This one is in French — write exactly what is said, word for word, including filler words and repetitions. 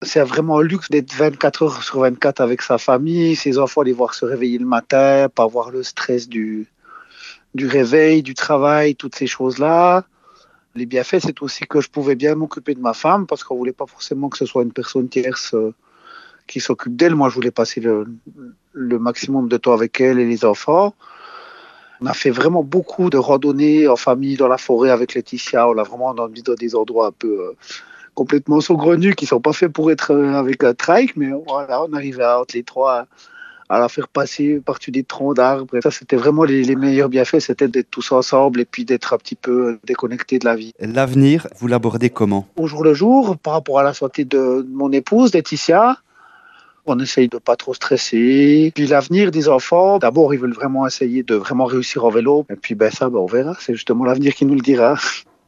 C'est vraiment un luxe d'être vingt-quatre heures sur vingt-quatre avec sa famille, ses enfants, les voir se réveiller le matin, pas avoir le stress du, du réveil, du travail, toutes ces choses-là. Les bienfaits, c'est aussi que je pouvais bien m'occuper de ma femme parce qu'on voulait pas forcément que ce soit une personne tierce euh, qui s'occupe d'elle. Moi, je voulais passer le, le maximum de temps avec elle et les enfants. On a fait vraiment beaucoup de randonnées en famille dans la forêt avec Laetitia. On a vraiment dans, dans des endroits un peu euh, complètement saugrenus qui sont pas faits pour être euh, avec un trike, mais voilà, on arrivait à, entre les trois à la faire passer par-dessus des troncs d'arbres. Ça, c'était vraiment les, les meilleurs bienfaits, c'était d'être tous ensemble et puis d'être un petit peu déconnecté de la vie. L'avenir, vous l'abordez comment? Au jour le jour, par rapport à la santé de mon épouse, Laetitia, on essaye de pas trop stresser. Puis l'avenir des enfants, d'abord, ils veulent vraiment essayer de vraiment réussir en vélo. Et puis ben ça, ben, on verra. C'est justement l'avenir qui nous le dira.